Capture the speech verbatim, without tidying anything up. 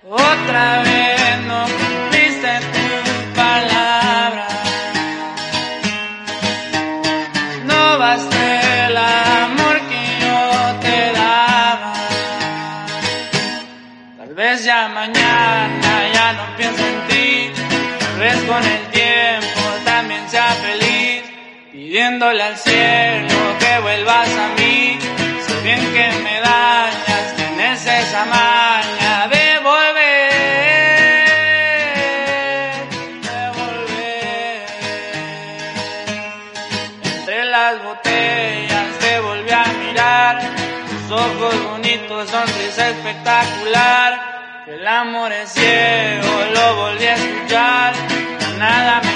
Otra vez no cumpliste tu palabra. No bastó el amor que yo te daba. Tal vez ya mañana ya no pienso en ti. Tal vez con el tiempo también sea feliz, pidiéndole al cielo que vuelvas a mí. Sé bien que me dañas, tienes esa maña de volver, de volver. Entre las botellas te volví a mirar, tus ojos bonitos, sonrisa espectacular. El amor es ciego, lo volví a escuchar, nada